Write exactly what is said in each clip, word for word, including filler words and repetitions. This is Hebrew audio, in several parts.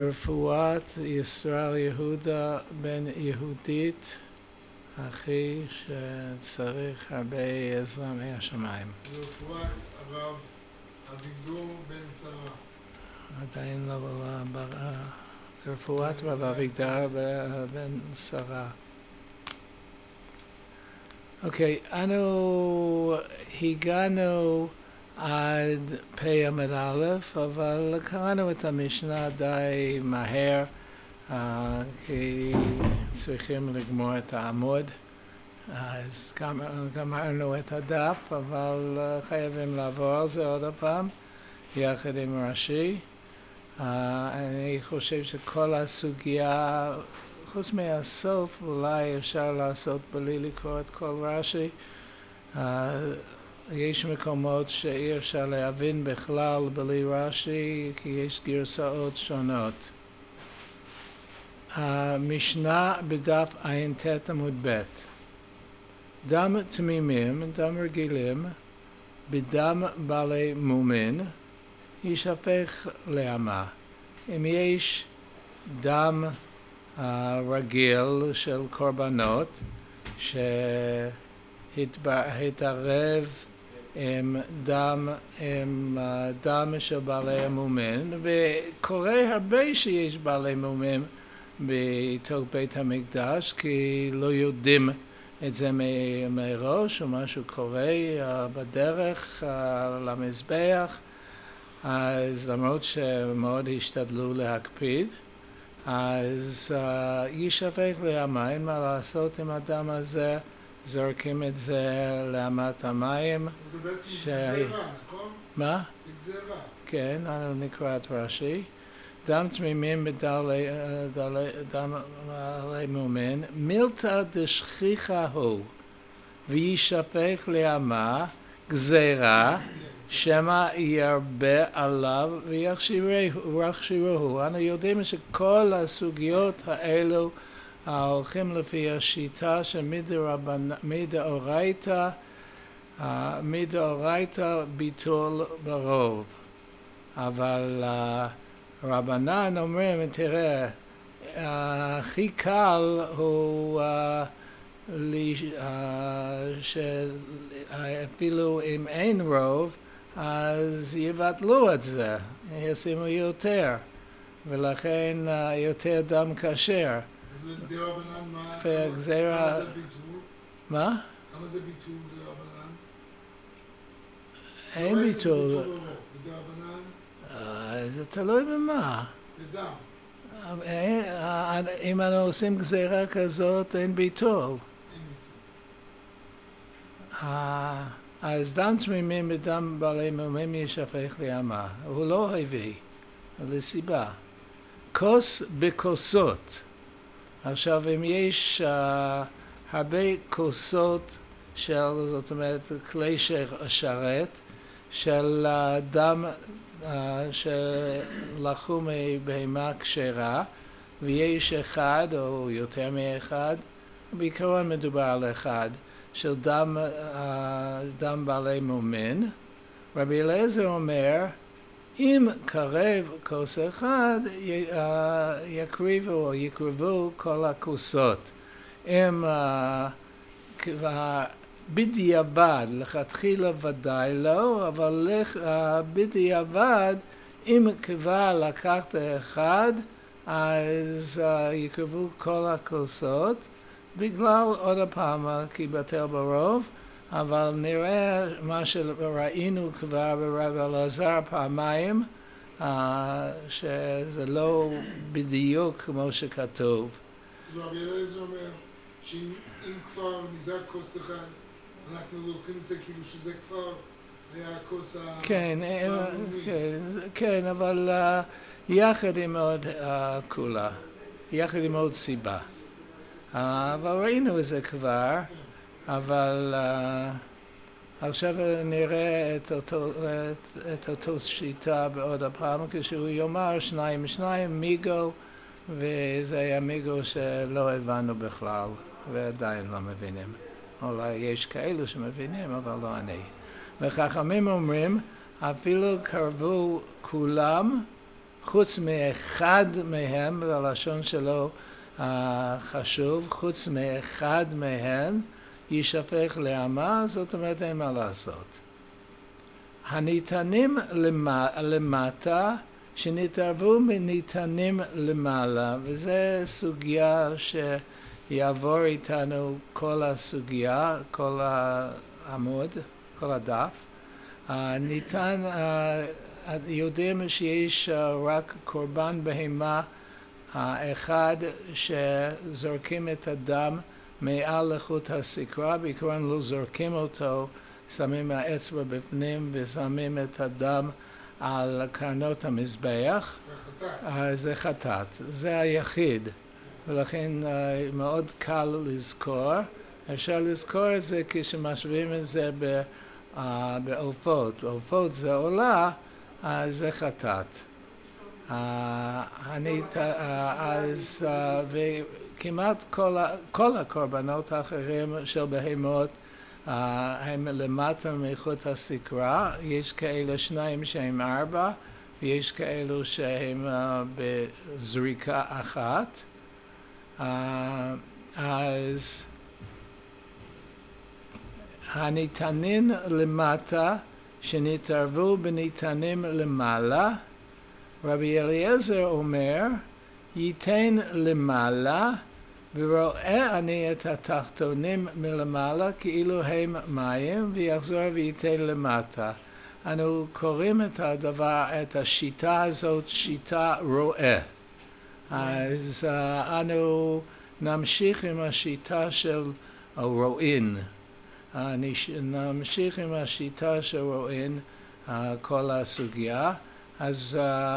רפואת ישראל יהודה בן יהודית, אחי שצריך הרבה עזרה מהשמיים. רפואת הרב אביגדור בן שרה. עדיין לא ברא. רפואת רב אביגדור בן שרה. אוקיי, אנו הגענו עד פ' עמוד א', אבל קראנו את המשנה די מהר, uh, כי צריכים לגמור את העמוד. אז גמרנו את הדף, אבל uh, חייבים לעבור על זה עוד הפעם, יחד עם רש"י. Uh, אני חושב שכל הסוגיה, חוץ מהסוף, אולי אפשר לעשות בלי לקרוא את כל רש"י. Uh, יש מקומות שאי אפשר להבין בכלל בלי רש"י, כי יש גרסאות שונות. המשנה בדף ע"ט עמוד ב' דם תמימים, דם רגילים, בדם בעלי מומין, יישפך לאמה. אם יש דם uh, רגיל של קורבנות, שהתערב עם דם, עם דם של בעלי המומים, וקורה הרבה שיש בעלי מומים בתוך בית המקדש, כי לא יודעים את זה מראש, או משהו קורה בדרך למזבח, אז למרות שמאוד השתדלו להקפיד, אז יישפך לאמה, מה לעשות עם הדם הזה? זורקים את זה לאמת המים. זה בעצם ש... גזירה, נכון? מה? זה גזירה. כן, אנו נקרא את רש"י. דם תמימים בדלי דם בעלי מומין, מילתא דשכיחא הוא, ויישפך לאמה גזירה, שמא ירבה עליו ויכשירוהו. אנו יודעים שכל הסוגיות האלו הולכים לפי השיטה שמדאורייתא, מדאורייתא ביטול ברוב. אבל רבנן אומרים, תראה, הכי קל הוא שאפילו אם אין רוב, אז יבטלו את זה, ישימו יותר, ולכן יותר דם כשר. דרבנן, מה והגזירה... זה ביטול? מה? כמה זה ביטול דרבנן? אין ביטול. דרבנן? זה תלוי במה. בדם. אם אנו עושים גזירה כזאת, אין ביטול. אין ביטול. אז דם תמימים בדם בעלי מומים יישפך לאמה. הוא לא הביא, לסיבה. כוס בכוסות. עכשיו, אם יש uh, הרבה כוסות של, זאת אומרת, כלי שרת, של uh, דם uh, שלקחו מבהמה כשרה, ויש אחד או יותר מאחד, בעיקרון מדובר על אחד, של דם, uh, דם בעלי מומין, רבי אליעזר אומר, אם קרב כוס אחד, יקריבו או יקרבו כל הכוסות. אם כבר בדיעבד, לכתחילה ודאי לא, אבל בדיעבד, אם כבר לקחת אחד, אז יקרבו כל הכוסות, בגלל עוד הפעם, כי בטל ברוב, אבל נראה מה שראינו כבר ברב אלעזר פעמיים, שזה לא בדיוק כמו שכתוב. אז רבי אלעזר אומר שאם כבר נזרק כוס אחד, אנחנו לוקחים את זה כאילו שזה כבר היה הכוס ה... כן, כן, אבל יחד עם עוד כולה, יחד עם עוד סיבה. אבל ראינו את זה כבר. אבל uh, עכשיו נראה את אותו, את, את אותו שיטה בעוד הפעם, כשהוא יאמר שניים שניים מיגו, וזה היה מיגו שלא הבנו בכלל, ועדיין לא מבינים. אולי יש כאלו שמבינים, אבל לא אני. וחכמים אומרים, אפילו קרבו כולם, חוץ מאחד מהם, בלשון שלו uh, חשוב, חוץ מאחד מהם יישפך לעמה, זאת אומרת אין מה לעשות. הניתנים למטה שנתערבו מניתנים למעלה, וזו סוגיה שיעבור איתנו כל הסוגיה, כל העמוד, כל הדף. ניתן, יודעים שיש רק קורבן בהמה האחד שזורקים את הדם מעל לחוט הסקרה, בעיקרון לא זורקים אותו, שמים האצבע בפנים ושמים את הדם על קרנות המזבח. זה חטאת, זה היחיד, ולכן מאוד קל לזכור. אפשר לזכור את זה כשמשווים את זה בעופות. בעופות זה עולה, אז זה חטאת. אז וכמעט כל הקורבנות האחרים של בהמות הם למטה מחוט הסקרה. יש כאלה שניים שהם ארבע, ויש כאלו שהם בזריקה אחת. אז הניתנים למטה שנתערבו בניתנים למעלה, רבי אליעזר אומר, ייתן למעלה ורואה אני את התחתונים מלמעלה כאילו הם מים, ויחזור וייתן למטה. אנו קוראים את הדבר, את השיטה הזאת, שיטה רואה. אז אנו נמשיך עם השיטה של רואין. נמשיך עם השיטה של רואין כל הסוגיה. אז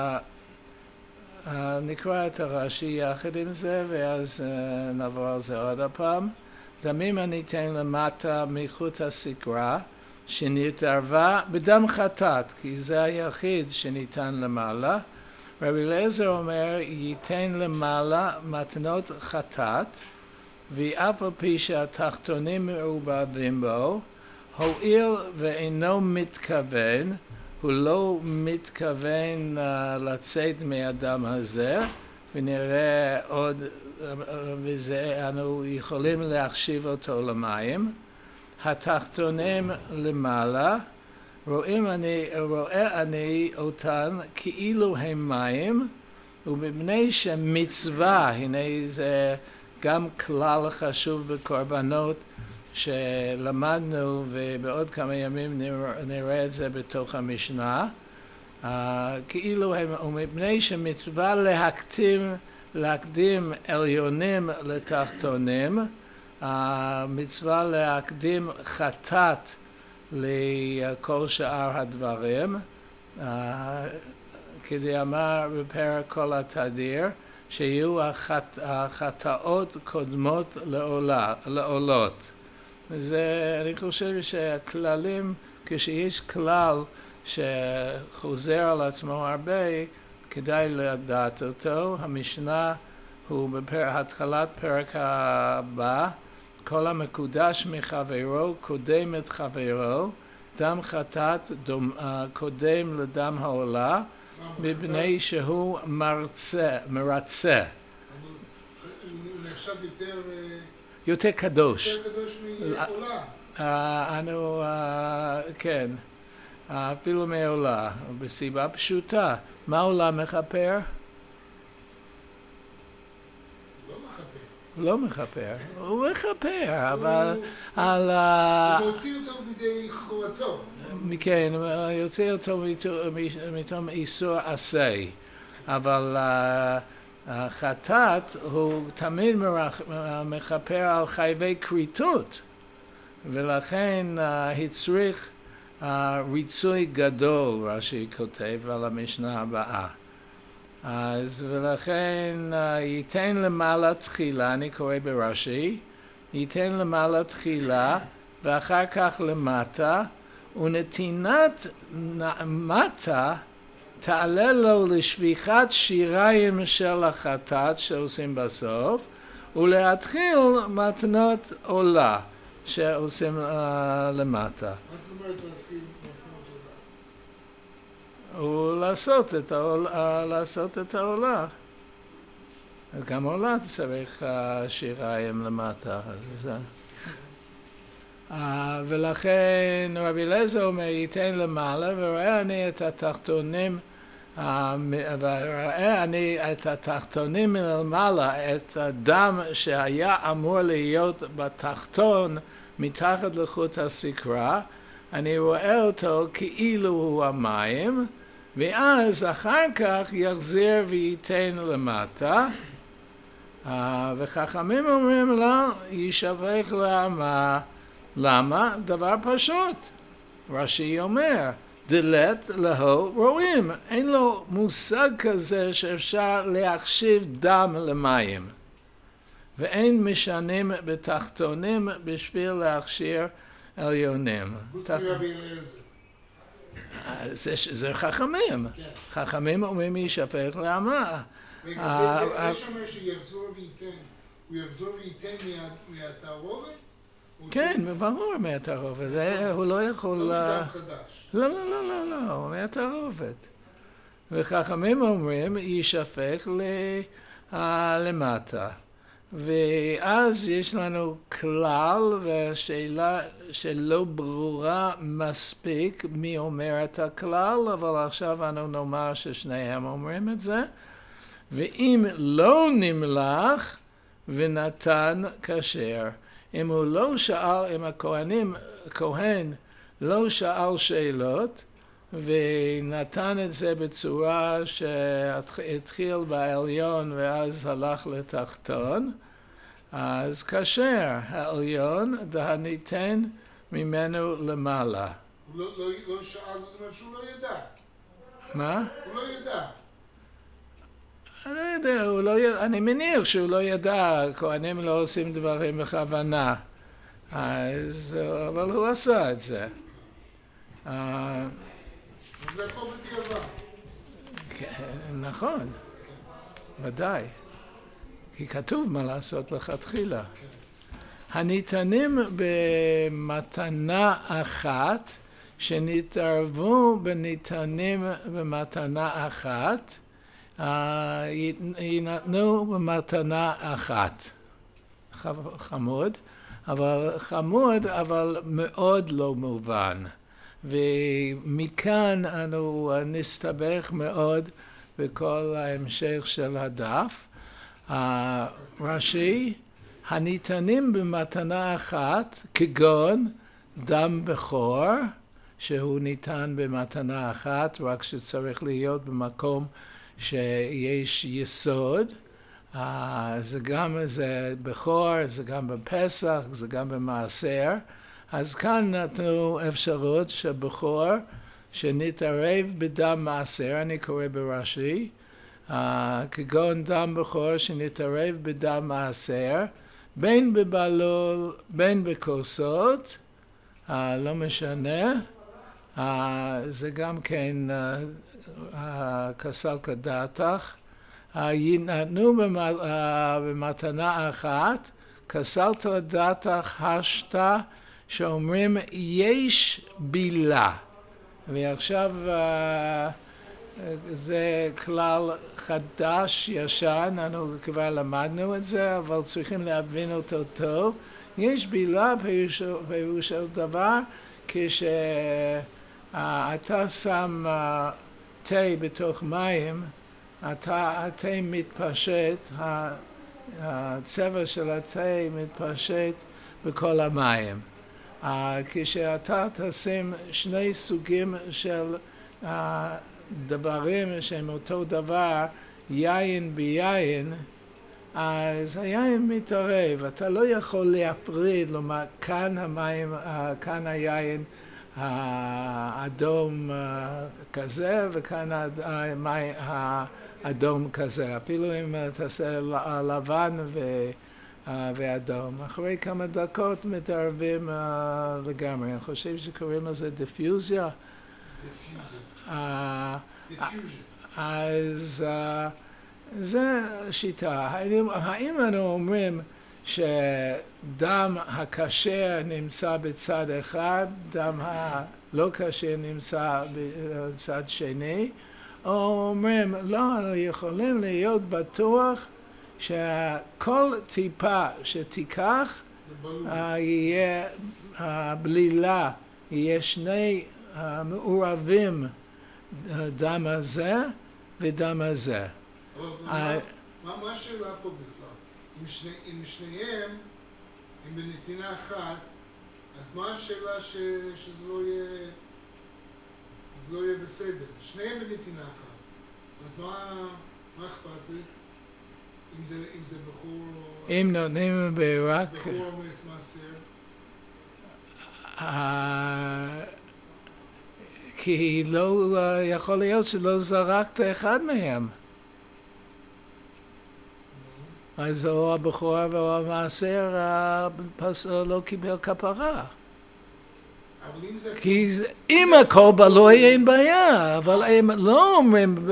Uh, נקרא את הרש"י יחד עם זה, ואז uh, נעבור על זה עוד הפעם. דמים הניתן למטה מחוט הסקרה, שנתערבה בדם חטאת, כי זה היחיד שניתן למעלה. רבי אליעזר אומר, ייתן למעלה מתנות חטאת, ואף על פי שהתחתונים מעובבים בו, הואיל ואינו מתכוון, הוא לא מתכוון uh, לצאת מהדם הזה, ונראה עוד, וזה אנו יכולים להחשיב אותו למים. התחתונים למעלה, רואים אני, רואה אני אותן כאילו הם מים, ומפני שמצווה, הנה זה גם כלל חשוב בקורבנות, שלמדנו ובעוד כמה ימים נראה את זה בתוך המשנה, uh, כאילו הם, ומפני שמצווה להקדים, להקדים עליונים לתחתונים, uh, מצווה להקדים חטאת לכל שאר הדברים, uh, כדי אמר בפרק כל התדיר, שיהיו החט, החטאות קודמות לעולה, לעולות. זה, אני חושב שהכללים, כשיש כלל שחוזר על עצמו הרבה, כדאי לדעת אותו. המשנה הוא בהתחלת פרק הבא, כל המקודש מחברו קודם את חברו, דם חטאת דום, קודם לדם העולה, מפני שהוא מרצה, מרצה. הוא נחשב יותר... יותר קדוש. יותר קדוש מעולה. אנו, כן, אפילו מעולה, בסיבה פשוטה. מה עולה מכפר? לא מכפר. הוא מכפר, אבל על... הוא מוציא אותו בידי חורתו. כן, יוצא אותו מתום איסור עשה, אבל החטאת הוא תמיד מכפר על חייבי כריתות, ולכן הצריך ריצוי גדול, רש"י כותב על המשנה הבאה. אז ולכן ייתן למעלה תחילה, אני קורא ברש"י, ייתן למעלה תחילה ואחר כך למטה, ונתינת מטה תעלה לו לשפיכת שיריים של החטאת שעושים בסוף, ולהתחיל מתנות עולה שעושים uh, למטה. מה זאת אומרת להתחיל מתנות הוא לעשות את העולה, לעשות את העולה. גם עולה צריך שיריים למטה. ולכן רבי אליעזר אומר, ייתן למעלה, וראה אני את התחתונים, וראה אני את התחתונים מלמעלה, את הדם שהיה אמור להיות בתחתון, מתחת לחוט הסקרה, אני רואה אותו כאילו הוא המים, ואז אחר כך יחזיר וייתן למטה, וחכמים אומרים לא, יישפך למה? למה? דבר פשוט. רש"י אומר, דלת להו רואים. אין לו מושג כזה שאפשר להחשיב דם למים. ואין משנים בתחתונים בשביל להכשיר עליונים. חוץ מרבי אליעזר. זה, זה חכמים. כן. חכמים אומרים יישפך למה? רגע, זה שאומר שיחזור וייתן, הוא יחזור וייתן מהתערובת? כן, ברור מהתערובת, הוא לא יכול... לא מדם חדש. לא, לא, לא, לא, לא, מהתערובת. וחכמים אומרים, יישפך למטה. ואז יש לנו כלל, והשאלה שלא ברורה מספיק מי אומר את הכלל, אבל עכשיו אנו נאמר ששניהם אומרים את זה. ואם לא נמלח ונתן כשר, אם הוא לא שאל, אם הכהנים, הכהן לא שאל שאלות ונתן את זה בצורה שהתחיל בעליון ואז הלך לתחתון, אז כשר, העליון דהניתן ממנו למעלה. הוא לא, לא, לא שאל, זאת אומרת שהוא לא ידע. מה? הוא לא ידע. אני לא יודע, הוא לא ידע, אני מניח שהוא לא ידע, כהנים לא עושים דברים בכוונה, אז, אבל הוא עשה את זה. זה הכל בדיעבד. נכון, ודאי, כי כתוב מה לעשות לכתחילה. הניתנים במתנה אחת, שנתערבו בניתנים במתנה אחת, יינתנו במתנה אחת. חמוד, אבל חמוד, אבל מאוד לא מובן. ומכאן אנו נסתבך מאוד בכל ההמשך של הדף. רש"י, הניתנים במתנה אחת, כגון דם בכור, שהוא ניתן במתנה אחת, רק שצריך להיות במקום שיש יסוד, זה גם זה בכור, זה גם בפסח, זה גם במעשר, אז כאן נתנו אפשרות שבכור שנתערב בדם מעשר, אני קורא ברש"י, כגון דם בכור שנתערב בדם מעשר, בין בבלול, בין בכוסות, לא משנה, זה גם כן כסל כדתך, יינתנו במתנה אחת, כסל כדתך השתה, שאומרים יש בילה. ועכשיו זה כלל חדש, ישן, אנחנו כבר למדנו את זה, אבל צריכים להבין אותו טוב. יש בילה פירוש של דבר, כשאתה שם תה בתוך מים, התה מתפשט, הצבע של התה מתפשט בכל המים. כשאתה תשים שני סוגים של דברים שהם אותו דבר, יין ביין, אז היין מתערב, אתה לא יכול להפריד, לומר, כאן המים, כאן היין האדום כזה, וכאן המים האדום כזה, אפילו אם תעשה לבן ואדום. אחרי כמה דקות מתערבים לגמרי, אני חושב שקוראים לזה דיפיוזיה. אז זה שיטה. האם אנו אומרים שדם הכשר נמצא בצד אחד, דם הלא כשר נמצא בצד שני, או אומרים, לא, אנחנו יכולים להיות בטוח שכל טיפה שתיקח, יהיה הבלילה, יהיה שני מעורבים, דם הזה ודם הזה. מה השאלה פה בכלל? אם שניהם, אם בנתינה אחת, אז מה השאלה שזה לא יהיה בסדר? שניהם בנתינה אחת, אז מה אכפת לי? אם זה בחור... אם נותנים ברק... בחור מעשר? כי לא, יכול להיות שלא זרקת אחד מהם. אז או הבכור או המעשר לא קיבל כפרה. כי אם הכל בלוי אין בעיה, אבל הם לא אומרים...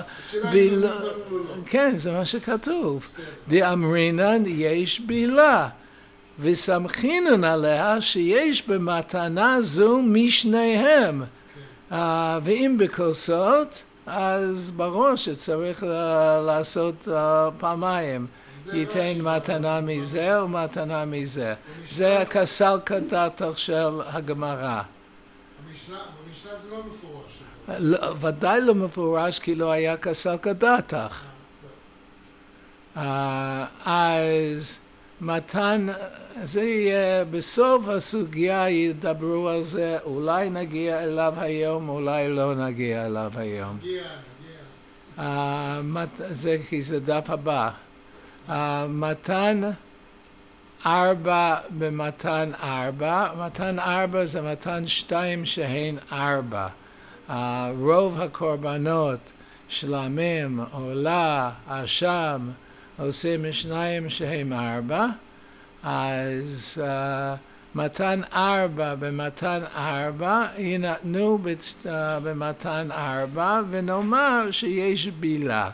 כן, זה מה שכתוב. דאמרינן יש בילה, וסמכינן עליה שיש במתנה זו משניהם. ואם בכוסות, אז ברור שצריך לעשות פעמיים. ייתן מתנה מזה ומתנה מזה. זה הכסל כדתך של הגמרא. במשנה זה לא מפורש. ודאי לא מפורש כי לא היה כסל כדתך. אז מתן, זה יהיה, בסוף הסוגיה ידברו על זה, אולי נגיע אליו היום, אולי לא נגיע אליו היום. נגיע, נגיע. זה כי זה דף הבא. Uh, מתן ארבע במתן ארבע, מתן ארבע זה מתן שתיים שהן ארבע. Uh, רוב הקורבנות, שלמים, עולה, אשם, עושים שניים שהם ארבע. אז uh, מתן ארבע במתן ארבע יינתנו uh, במתן ארבע, ונאמר שיש בילה.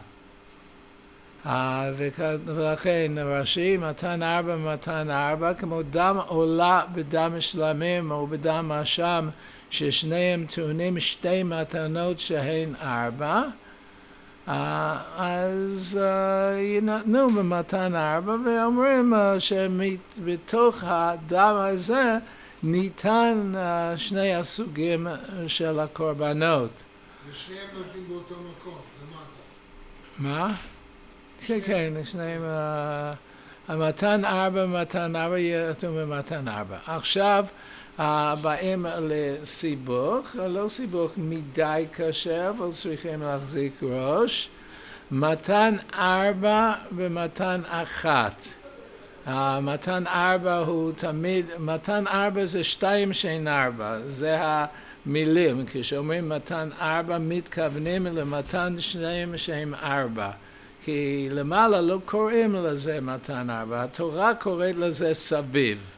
ולכן רש"י, מתן ארבע מתן ארבע, כמו דם עולה בדם שלמים או בדם אשם, ששניהם טעונים שתי מתנות שהן ארבע, אז ינתנו במתן ארבע, ואומרים שבתוך הדם הזה ניתן שני הסוגים של הקורבנות. ושניהם נותנים באותו מקום, למטה. מה? כן, כן, שניהם, המתן ארבע, מתן ארבע, יתנו במתן ארבע. עכשיו באים לסיבוך, לא סיבוך מדי קשה, אבל צריכים להחזיק ראש. מתן ארבע ומתן אחת. מתן ארבע הוא תמיד, מתן ארבע זה שתיים שאין ארבע, זה המילים, כשאומרים מתן ארבע מתכוונים למתן שניים שהם ארבע. כי למעלה לא קוראים לזה מתן ארבע, התורה קוראת לזה סביב.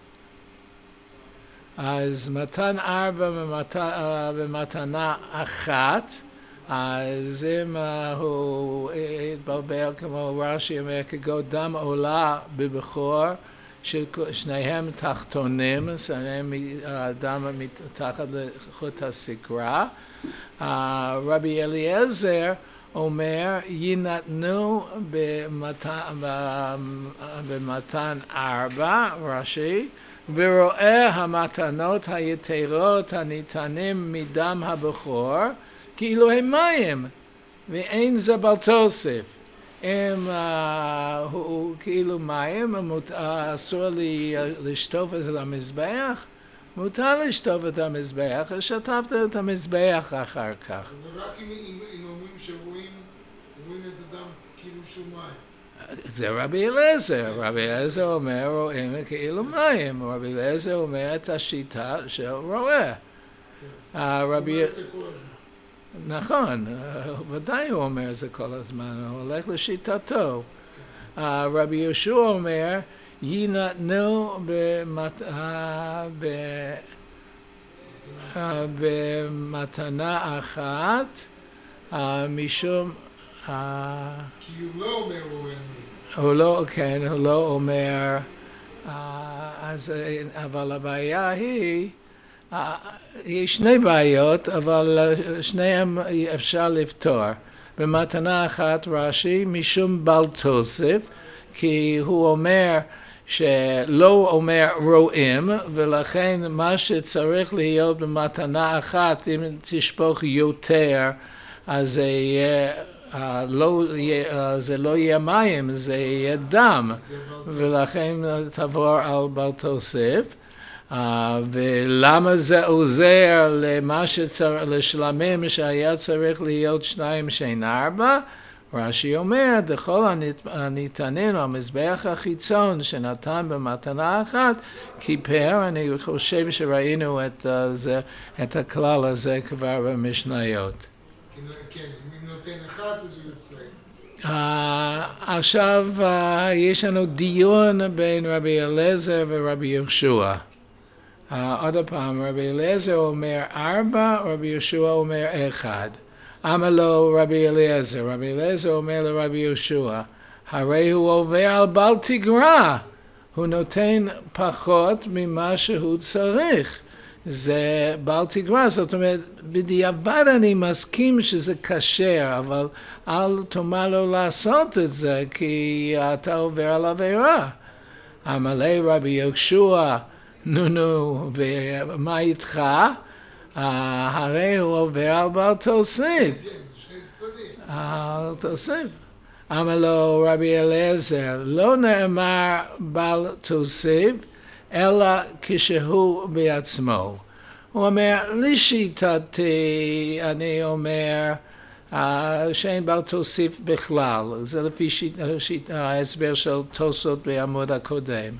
אז מתן ארבע במתנה אחת, אז אם הוא התבלבל כמו רש"י אומר, כגון דם עולה בבכור, ששניהם תחתונים, שניהם דם מתחת לחוט הסקרה. רבי אליעזר אומר, יינתנו במתן, במתן ארבע, רש"י, ורואה המתנות היתרות הניתנים מדם הבכור, כאילו הם מים, ואין זה בל תוסף. אם uh, הוא כאילו מים, אסור לי לשטוף את המזבח, מותר לשטוף את המזבח, שטפת את המזבח אחר כך. אז זה רק אם, אם, אם אומרים שרואים, רואים את הדם כאילו שהוא מים. זה רבי אליעזר, רבי אליעזר אומר רואים כאילו מים, רבי אליעזר אומר את השיטה של רואה. כן. הוא אומר את זה כל הזמן. נכון, ודאי הוא אומר את זה כל הזמן, הוא הולך לשיטתו. רבי יהושע אומר, יינתנו במתנה אחת, משום... כי הוא לא אומר רואה. הוא לא, כן, הוא לא אומר, אז, אבל הבעיה היא, יש שני בעיות, אבל שניהם אפשר לפתור. במתנה אחת רש"י, משום בל תוסף, כי הוא אומר שלא אומר רואים, ולכן מה שצריך להיות במתנה אחת, אם תשפוך יותר, אז זה יהיה, לא, זה לא יהיה מים, זה יהיה דם, ולכן תעבור על בל תוסף. Uh, ולמה זה עוזר למה שצריך, לשלמים שהיה צריך להיות שניים שאין ארבע? רש"י אומר, דכל הניתנים המזבח החיצון שנתן במתנה אחת, כיפר, אני חושב שראינו את, uh, זה, את הכלל הזה כבר במשניות. כן, אם נותן אחד אז הוא יוצא. Uh, עכשיו uh, יש לנו דיון בין רבי אליעזר ורבי יהושע. Uh, עוד פעם, רבי אליעזר אומר ארבע, רבי יהושע אומר אחד. אמר לו רבי אליעזר, רבי אליעזר אומר לרבי יהושע, הרי הוא עובר על בל תגרע, הוא נותן פחות ממה שהוא צריך. זה בל תגרע, זאת אומרת, בדיעבד אני מסכים שזה כשר, אבל אל תאמר לו לעשות את זה, כי אתה עובר על עבירה. אמר לי רבי יהושע, נו נו, ומה איתך? הרי הוא עובר על בל תוסיף. כן, זה שני צדדים. על תוסיף. אמר לו רבי אליעזר, לא נאמר בל תוסיף, אלא כשהוא בעצמו. הוא אומר, לשיטתי, אני אומר, שאין בל תוסיף בכלל. זה לפי ההסבר של תוספות בעמוד הקודם.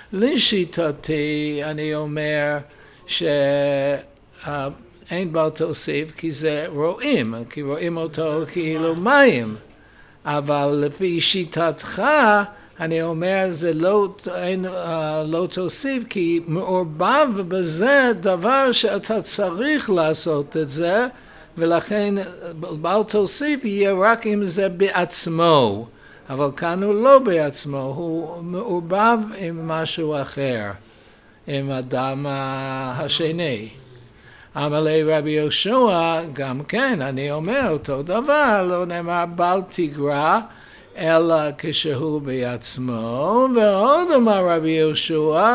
לשיטתי אני אומר שאין בל תוסיף כי זה רואים, כי רואים אותו כאילו מים. אבל לפי שיטתך אני אומר זה לא, אין, לא תוסיף כי מעורבב בזה דבר שאתה צריך לעשות את זה, ולכן בל תוסיף יהיה רק אם זה בעצמו. אבל כאן הוא לא בעצמו, הוא מעורבב עם משהו אחר, עם הדם השני. אמר לי רבי יהושע, גם כן, אני אומר אותו דבר, לא נאמר בל תגרע, אלא כשהוא בעצמו, ועוד אמר רבי יהושע,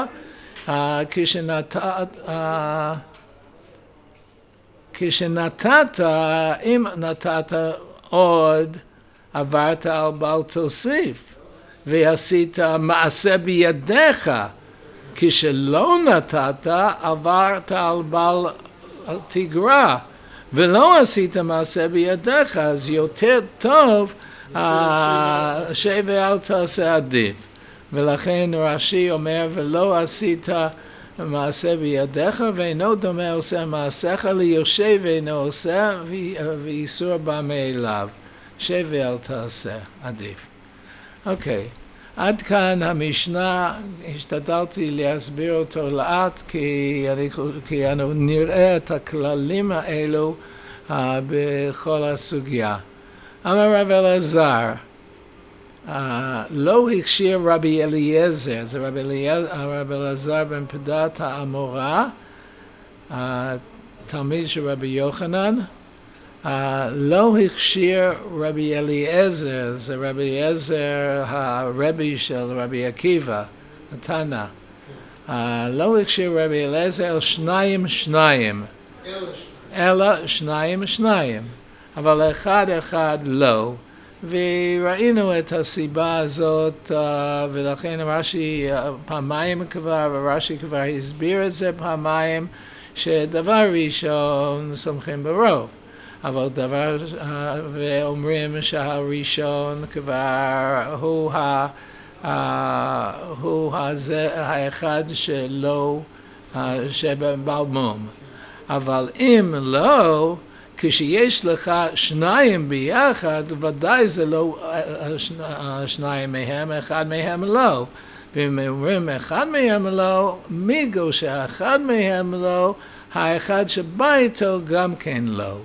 כשנתת, כשנתת, אם נתת עוד, עברת על בל תוסיף, ועשית מעשה בידיך, כשלא נתת, עברת על בל תגרע, ולא עשית מעשה בידיך, אז יותר טוב, שב ואל תעשה עדיף. ולכן רש"י אומר, ולא עשית מעשה בידיך, ואינו דומה עושה מעשיך, ליושב ואינו עושה, ואיסור בא מאליו. שב ואל תעשה, עדיף. אוקיי, עד כאן המשנה, השתדלתי להסביר אותו לאט, כי, אני, כי אנו נראה את הכללים האלו uh, בכל הסוגיה. אמר רב אלעזר, uh, לא הכשיר רבי אליעזר, זה רבי, אליעזר, רבי אלעזר בן פדת האמורה, uh, תלמיד של רבי יוחנן, Uh, לא הכשיר רבי אליעזר, זה רבי אליעזר הרבי של רבי עקיבא, התנא. Uh, לא הכשיר רבי אליעזר שניים שניים, אלא שניים שניים, אבל אחד אחד לא. וראינו את הסיבה הזאת, uh, ולכן רש"י uh, פעמיים כבר, ורש"י כבר הסביר את זה פעמיים, שדבר ראשון סומכים ברוב. אבל דבר, ואומרים שהראשון כבר הוא, ה, הוא הזה, האחד שלא, שבבלמום. אבל אם לא, כשיש לך שניים ביחד, ודאי זה לא שניים מהם, אחד מהם לא. ואם אומרים אחד מהם לא, מיגו שאחד מהם לא, האחד שבא איתו גם כן לא.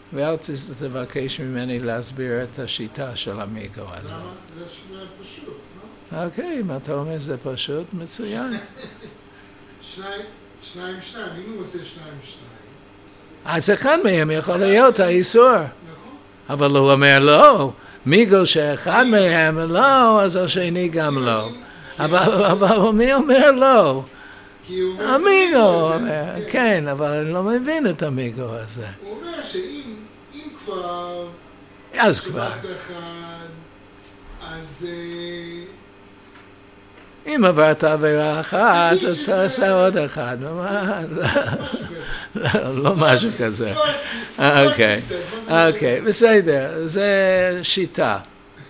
ואל תבקש ממני להסביר את השיטה של המיגו הזה. למה? זה שני פשוט, לא? אוקיי, אם אתה אומר זה פשוט, מצוין. שניים, שניים, שניים, אם הוא עושה שניים, שניים. אז אחד מהם יכול להיות האיסור. נכון. אבל הוא אומר לא, מיגו שאחד מהם לא, אז השני גם לא. אבל מי אומר לא? כי הוא אומר... המיגו אומר, כן, אבל אני לא מבין את המיגו הזה. הוא אומר שאם אם כבר... אז כבר. שבעת אחד, אז... אם עברת עבירה אחת, אז תעשה עוד אחד. לא משהו כזה. אוקיי, אוקיי, בסדר, זה שיטה.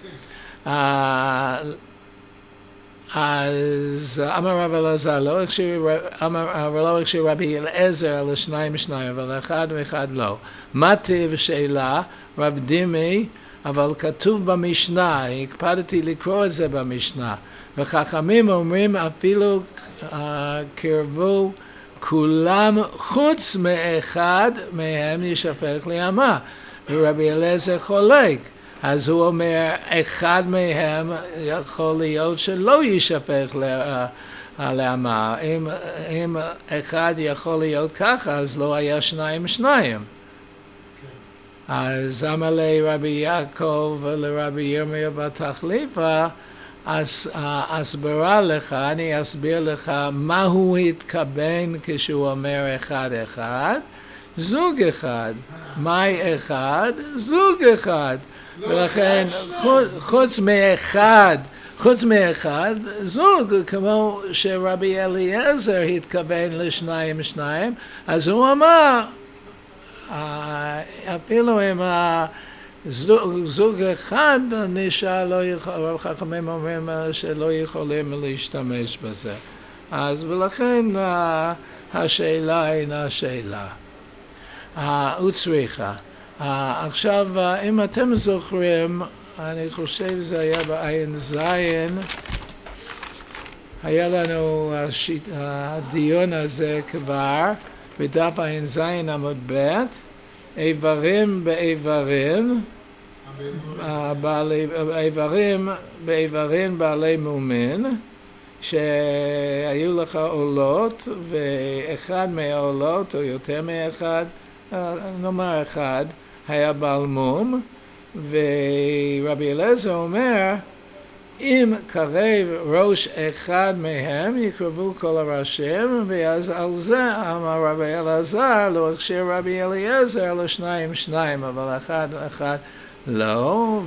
אז אמר רב אלעזר, לא הקשיר רבי אלעזר לשניים ושניים, אבל אחד ואחד לא. מה טיב שאלה, רב דימי, אבל כתוב במשנה, הקפדתי לקרוא את זה במשנה, וחכמים אומרים אפילו קרבו כולם חוץ מאחד מהם ישפך לימה, ורבי אלעזר חולק. אז הוא אומר, אחד מהם יכול להיות שלא יישפך לימה. אם, אם אחד יכול להיות ככה, אז לא היה שניים שניים. Okay. אז אמר לרבי יעקב ולרבי ירמיה בתחליפה, אז הסברה לך, אני אסביר לך מה הוא התכוון כשהוא אומר אחד אחד. זוג אחד. מהי אחד? זוג אחד. ולכן חוץ מאחד, חוץ מאחד, זוג, כמו שרבי אליעזר התכוון לשניים שניים, אז הוא אמר, אפילו אם זוג אחד נשאר, לא יכול, חכמים אומרים שלא יכולים להשתמש בזה. אז ולכן השאלה אינה שאלה. הוא צריכה. Uh, עכשיו, uh, אם אתם זוכרים, אני חושב זה היה בעין זין, היה לנו השיט, הדיון הזה כבר, בדף עין זין עמוד ב', איברים באיברים, uh, בעלי, איברים באיברים בעלי מומין, שהיו לך עולות, ואחד מהעולות, או יותר מאחד, uh, נאמר אחד, היה בעל מום, ורבי אלעזר אומר, אם קרב ראש אחד מהם, יקרבו כל הראשים, ואז על זה אמר רבי אלעזר, לא הכשיר רבי אליעזר לשניים שניים, אבל אחד אחד לא,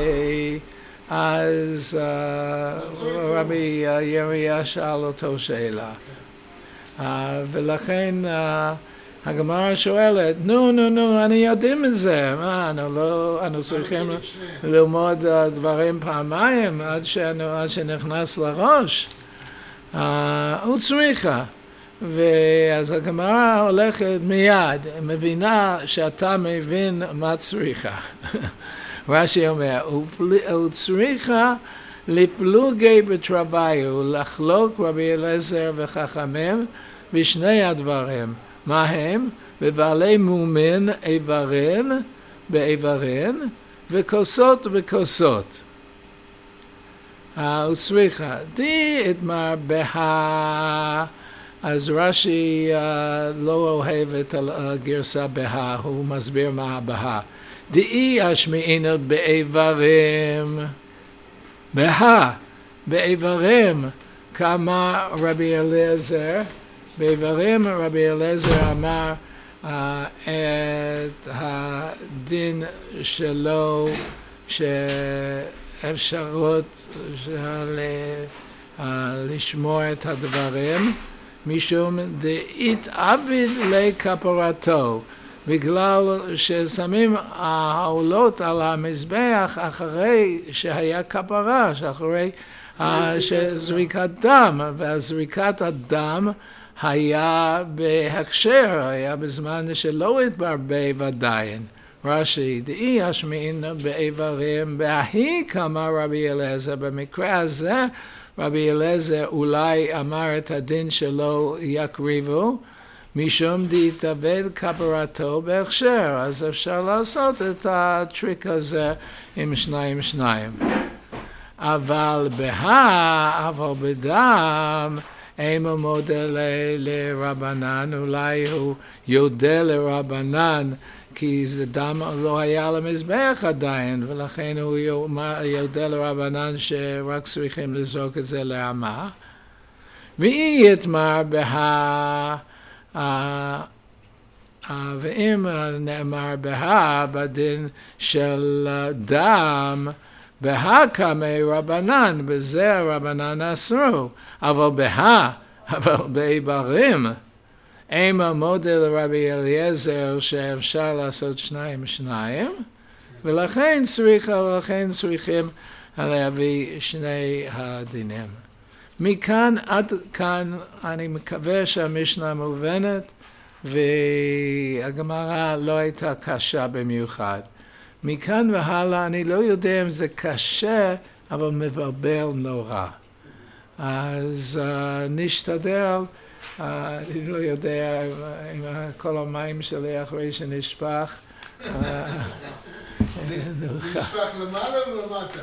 ואז uh, רבי ירמיה שאל אותו שאלה. Uh, ולכן uh, הגמרא שואלת, נו, נו, נו, אני יודעים את זה, מה, אנו לא, אנו צריכים ללמוד דברים פעמיים עד שנכנס לראש. הוא צריכה. ואז הגמרא הולכת מיד, מבינה שאתה מבין מה צריכה. רש"י אומר, הוא צריכה לפלוגי בתרוויו, לחלוק רבי אלעזר וחכמים בשני הדברים. מה הם? בבעלי מומין איברים באיברים וכוסות וכוסות. הוא צריכה. די אתמר בה, אז רש"י לא אוהב את הגרסה בה, הוא מסביר מה בה. די אשמעינו באיברים, בה, באיברים, כמה רבי אליעזר, באיברים רבי אליעזר אמר uh, את הדין שלו שאפשרות של, uh, לשמור את הדברים משום דאית עביד לכפרתו, בגלל ששמים העולות על המזבח אחרי שהיה כפרה, שאחרי uh, שזריקת דם, והזריקת הדם היה בהכשר, היה בזמן שלא התברבב עדיין. רש"י, דאי אשמעין באיברים, בהי כמה רבי אלעזר, במקרה הזה רבי אלעזר אולי אמר את הדין שלו יקריבו, משום דהתאבד כפרתו בהכשר, אז אפשר לעשות את הטריק הזה עם שניים שניים. אבל בהא, אבל בדם, אימו מודה לרבנן, אולי הוא יודה לרבנן, כי זה דם לא היה למזבח עדיין, ולכן הוא יודה לרבנן שרק צריכים לזרוק את זה לעמה. ואי יתמר בהא, ואם נאמר בהא בדין של דם, בהא קמי רבנן, בזה רבנן אסרו, אבל בהא, אבל בעיברים, אימה מודה לרבי אליעזר שאפשר לעשות שניים שניים, ולכן צריך, ולכן צריכים להביא שני הדינים. מכאן עד כאן אני מקווה שהמשנה מובנת, והגמרא לא הייתה קשה במיוחד. מכאן והלאה אני לא יודע אם זה קשה, אבל מבלבל נורא. אז uh, נשתדל, uh, אני לא יודע אם כל המים שלי אחרי שנשפך. Uh, נשפך למעלה ולמטה.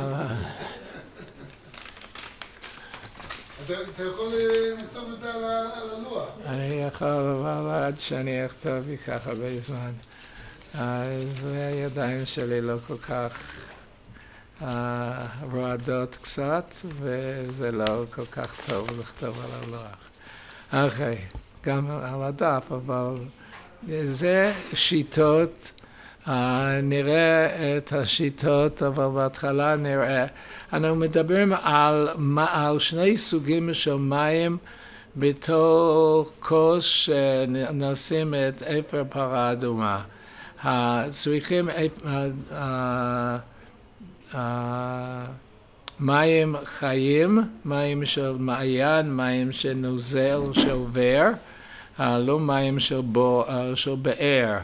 אתה יכול לכתוב את זה על הלוח. אני יכול, אבל עד שאני אכתוב ייקח הרבה זמן. אז הידיים שלי לא כל כך uh, רועדות קצת, וזה לא כל כך טוב לכתוב על הלוח. אוקיי, okay, גם על הדף, אבל זה שיטות, uh, נראה את השיטות, אבל בהתחלה נראה. אנחנו מדברים על, על שני סוגים של מים בתוך כוס שנשים את אפר פרה אדומה. צריכים מים חיים, מים של מעיין, מים של נוזל שעובר, לא מים של באר.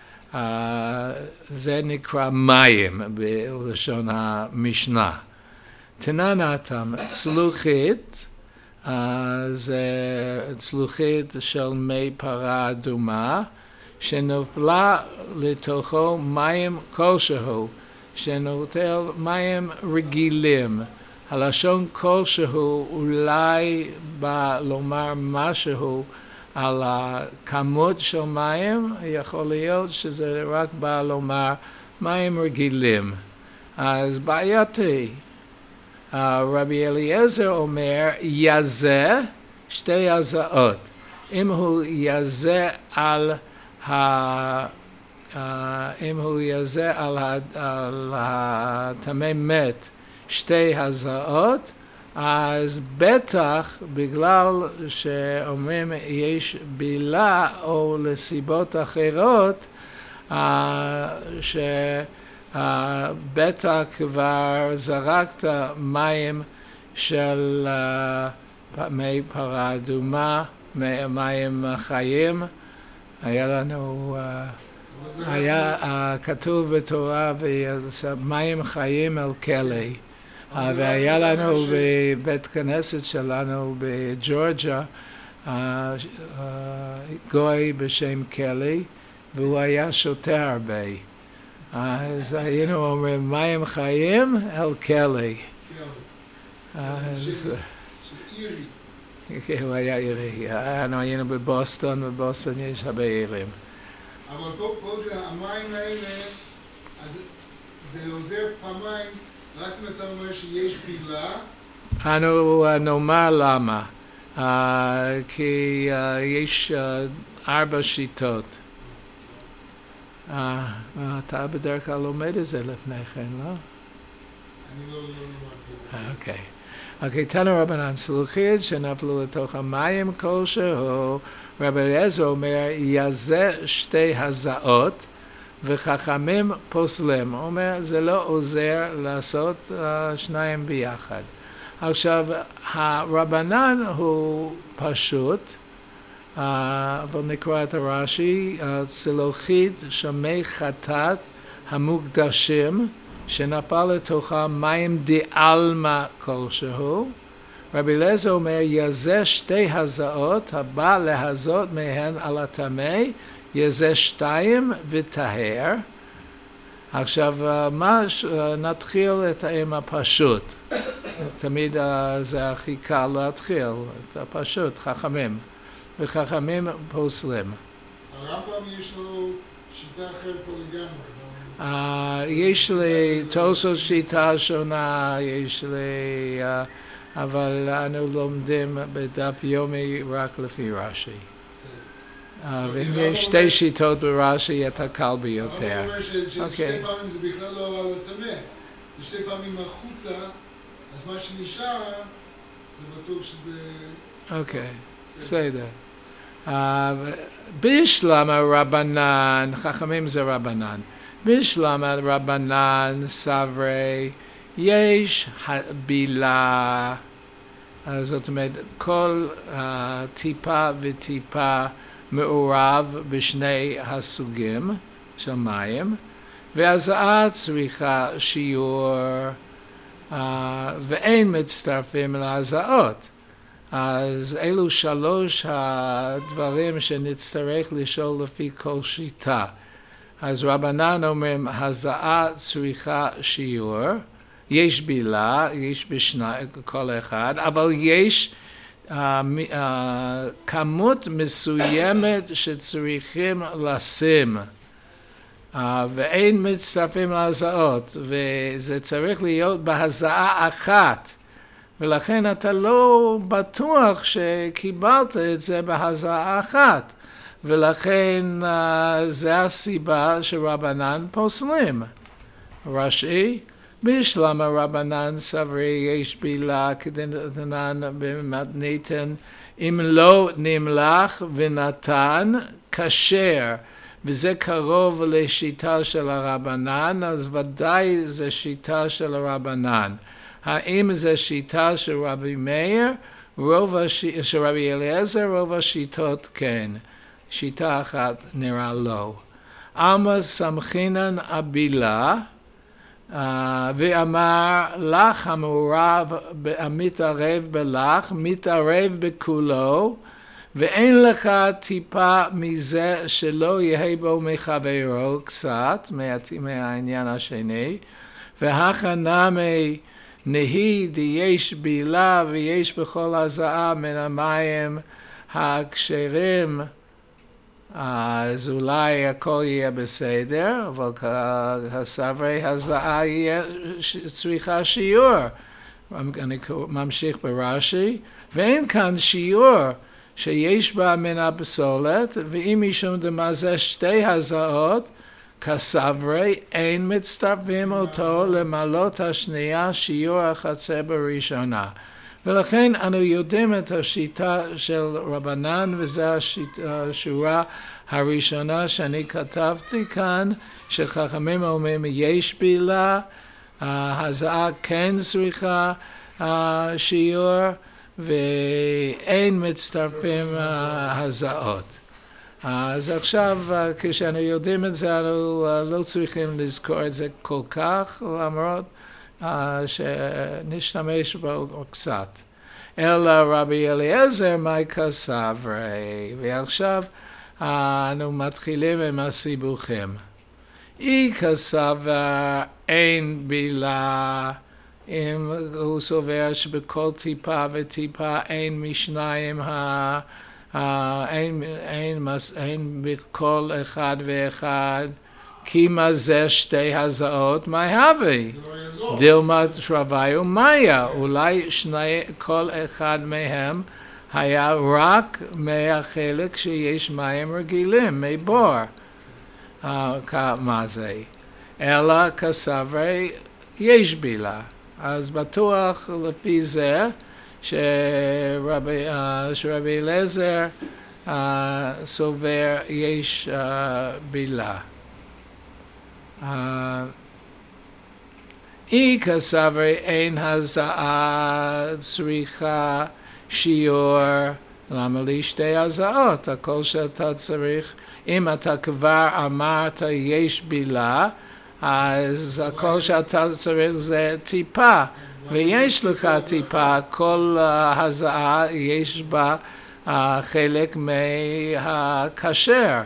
זה נקרא מים בלשון המשנה. תננתם, צלוחית, זה צלוחית של מי פרה אדומה, שנופלה לתוכו מים כלשהו, שנוטל מים רגילים. הלשון כלשהו אולי בא לומר משהו על הכמות של מים, יכול להיות שזה רק בא לומר מים רגילים. אז בעייתי. רבי אליעזר אומר, יזה שתי הזעות. אם הוא יזה על ה... אם הוא יזה על הטמא מת שתי הזעות, אז בטח בגלל שאומרים יש בילה או לסיבות אחרות, שבטח כבר זרקת מים של מי פרה אדומה, מים חיים. היה לנו, היה כתוב בתורה, מים חיים אל כלי. והיה לנו בבית כנסת שלנו בג'ורג'ה, גוי בשם כלי, והוא היה שותה הרבה. אז היינו אומרים, מים חיים אל כלי. של אירי. כן, הוא היה אירי. אנחנו היינו בבוסטון, ובבוסטון יש הרבה אירים. אבל פה זה המים האלה, אז זה עוזר פעמיים, רק אם אתה אומר שיש בילה. אנו נאמר למה. כי יש ארבע שיטות. אתה בדרך כלל לומד את זה לפני כן, לא? אני לא למדתי את זה. אוקיי. אוקיי, תנו רבנן, צלוחית שנפלו לתוך המים כלשהו, רבי אליעזר אומר, יזה שתי הזעות, וחכמים פוסלים. הוא אומר, זה לא עוזר לעשות uh, שניים ביחד. עכשיו, הרבנן הוא פשוט, uh, אבל נקרא את הרש"י, צלוחית שמי חטאת המוקדשים, שנפל לתוכה מים דעלמא כלשהו, רבי אליעזר אומר, יזה שתי הזעות, הבא להזות מהן על הטמא, יזה שתיים וטהר. עכשיו, מה, נתחיל את האם הפשוט. תמיד זה הכי קל להתחיל, את הפשוט, חכמים. וחכמים פוסלים. הרמב"ם יש לו שיטה אחרת פה לגמרי. Uh, יש לי תוספות שיטה שונה, יש לי, uh, אבל אנו לומדים בדף יומי רק לפי רש"י. Uh, ואם יש שתי שיטות ברש"י, אתה קל ביותר. הרמב"ם אומר ששתי פעמים זה בכלל לא על הטמא. שתי פעמים החוצה, אז מה שנשאר, זה בטוח שזה... אוקיי, בסדר. בשלם הרבנן, חכמים זה רבנן. בשלם הרבנן סברי, יש בילה, זאת אומרת, כל טיפה וטיפה מעורב בשני הסוגים של מים, והזעה צריכה שיעור, ואין מצטרפים להזעות. אז אלו שלוש הדברים שנצטרך לשאול לפי כל שיטה. אז רבנן אומרים, הזעה צריכה שיעור, יש בילה, יש בשני, כל אחד, אבל יש uh, uh, כמות מסוימת שצריכים לשים, uh, ואין מצטרפים להזעות, וזה צריך להיות בהזעה אחת. ולכן אתה לא בטוח שקיבלת את זה בהזעה אחת. ולכן uh, זה הסיבה שרבנן פוסלים. רש"י, בשלם הרבנן סברי יש בילה כדנן במתניתן, אם לא נמלח ונתן כשר, וזה קרוב לשיטה של הרבנן, אז ודאי זה שיטה של הרבנן. האם זה שיטה של רבי מאיר, רוב הש... של רבי אליעזר, רוב השיטות כן. שיטה אחת נראה לא. עלמא סמכינן הבילה, uh, ואמר לך המעורב, המתערב בלך, מתערב בכולו, ואין לך טיפה מזה שלא יהיה בו מחברו קצת, מה, מהעניין השני, והכנמי נהי יש בילה ויש בכל הזעה מן המים הכשרים, אז אולי הכל יהיה בסדר, אבל הסברי הזעה צריכה שיעור. אני ממשיך ברש"י, ואין כאן שיעור שיש בה מן הפסולת, ואם משום דמזה שתי הזעות, כסברי אין מצטרפים אותו למעלות השנייה שיעור החצר בראשונה. ולכן אנו יודעים את השיטה של רבנן, וזו השורה הראשונה שאני כתבתי כאן, שחכמים אומרים יש בילה, הזעה כן צריכה שיעור, ואין מצטרפים הזעות. אז עכשיו, כשאנו יודעים את זה, אנו לא צריכים לזכור את זה כל כך, למרות שנשתמש בו קצת. אלא רבי אליעזר מייקה סברי, ועכשיו אנו מתחילים עם הסיבוכים. איכא סבר אין בילה, אם הוא סובר שבכל טיפה וטיפה אין משניים ה... אין, אין, אין בכל אחד ואחד, כי מה זה שתי הזעות, מה הווה? דילמה שרבי ומאיה, אולי שני, כל אחד מהם היה רק מהחלק שיש מים רגילים, מבור. Uh, מה זה? אלא כסברי יש בילה. אז בטוח לפי זה, שרבי, uh, שרבי אליעזר uh, סובר יש uh, בילה. אי uh, כסברי אין הזעה צריכה שיעור, למה לי שתי הזעות? הכל שאתה צריך, אם אתה כבר אמרת יש בילה, אז הכל שאתה צריך זה טיפה. ויש לך טיפה, כל הזעה יש בה חלק מהכשר.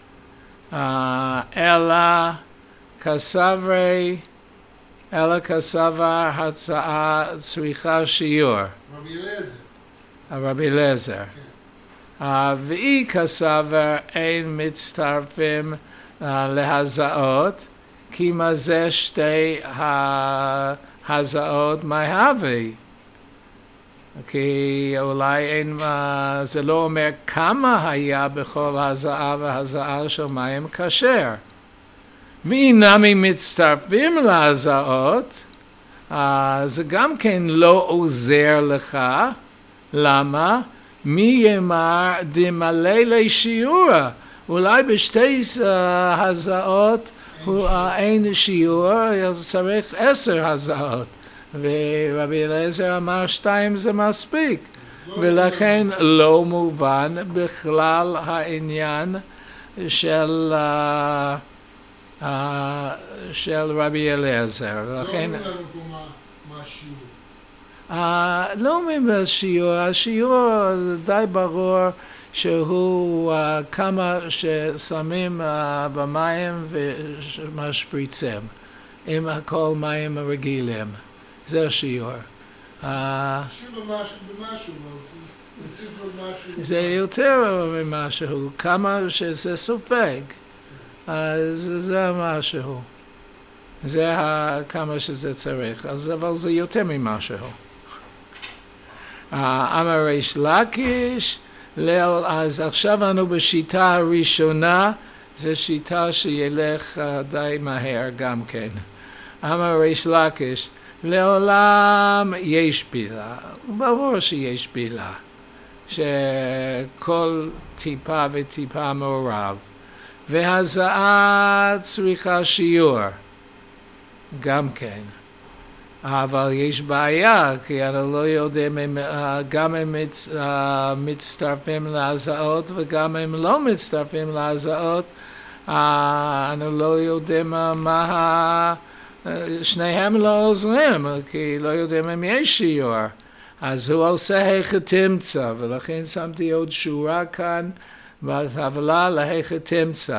אלא כסברי, אלא כסבר הצעה צריכה שיעור. רבי אליעזר. רבי אליעזר. ואי כסבר אין מצטרפים להזעות, כי מה זה שתי ההזעות מההווי. כי אולי אין, זה לא אומר כמה היה בכל הזעה והזעה של מים כשר. ואינם מצטרפים להזעות, זה גם כן לא עוזר לך. למה? מי יאמר דמלא לשיעור? אולי בשתי הזעות אין שיעור, צריך עשר הזעות. ורבי אליעזר אמר שתיים זה מספיק, ולכן לא מובן בכלל העניין של, uh, uh, של רבי אליעזר. לא לכן, אומר לנו פה מה, מה השיעור. Uh, לא אומר השיעור, השיעור די ברור שהוא uh, כמה ששמים uh, במים ומשפריצים, עם הכל מים רגילים. זה השיעור. שיעור במשהו, במשהו, זה צריך להיות משהו. זה יותר ממשהו, כמה שזה סופג. אז זה משהו. זה כמה שזה צריך, אבל זה יותר ממשהו. אמר ריש לקיש, אז עכשיו אנו בשיטה הראשונה, זו שיטה שילך די מהר גם כן. אמר ריש לקיש, לעולם יש בילה, ברור שיש בילה, שכל טיפה וטיפה מעורב, והזעה צריכה שיעור, גם כן. אבל יש בעיה, כי אנחנו לא יודעים אם גם הם מצ, uh, מצטרפים להזעות וגם הם לא מצטרפים להזעות, uh, אנחנו לא יודעים uh, מה ה... שניהם לא עוזרים, כי לא יודעים אם יש שיעור. אז הוא עושה היכא תמצא, ולכן שמתי עוד שורה כאן בטבלה להיכא תמצא.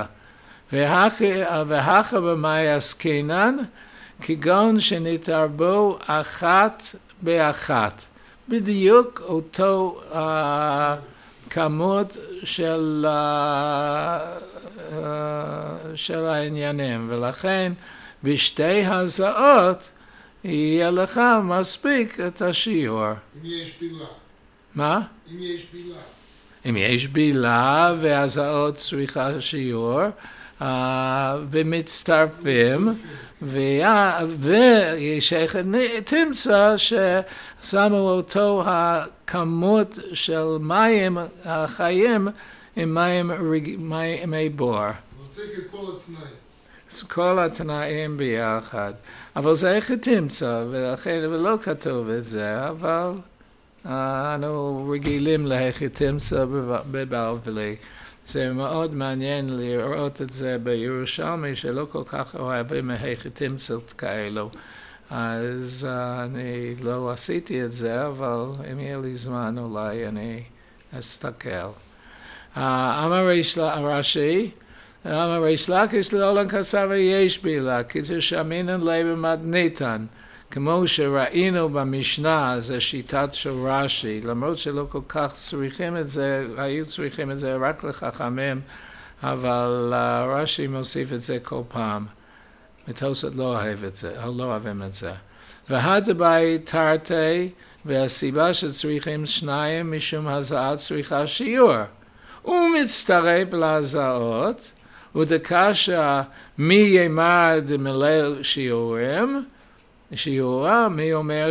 והכא במאי עסקינן, כגון שנתערבו אחת באחת. בדיוק אותו uh, כמות של, uh, uh, של העניינים, ולכן בשתי הזעות יהיה לך מספיק את השיעור. אם יש בילה. מה? אם יש בילה. אם יש בילה והזעות צריכה שיעור, uh, ומצטרפים, ויש איך תמצא ששמו אותו הכמות של מים החיים עם מים, מי בור. הוא רוצה את כל התנאים. כל התנאים ביחד. אבל זה איך תמצא, ולכן לא כתוב את זה, אבל אנו רגילים לאיך תמצא בבבלי. זה מאוד מעניין לראות את זה בירושלמי, שלא כל כך אוהבים איך תמצא כאלו. אז אני לא עשיתי את זה, אבל אם יהיה לי זמן אולי אני אסתכל. אמר רש"י, אמר ריש לקיש לעולם כסבר יש בילה, כי תשמינן ליה במתניתן, כמו שראינו במשנה, זה שיטת של רש"י, למרות שלא כל כך צריכים את זה, היו צריכים את זה רק לחכמים, אבל uh, רש"י מוסיף את זה כל פעם. תוספות לא אוהב את זה, לא אוהבים את זה. והדבאי תרתי, והסיבה שצריכים שניים משום הזעה צריכה שיעור. הוא מצטרף להזעות, ודקשה מי יאמר דמלא שיעורים, שיעורה, מי אומר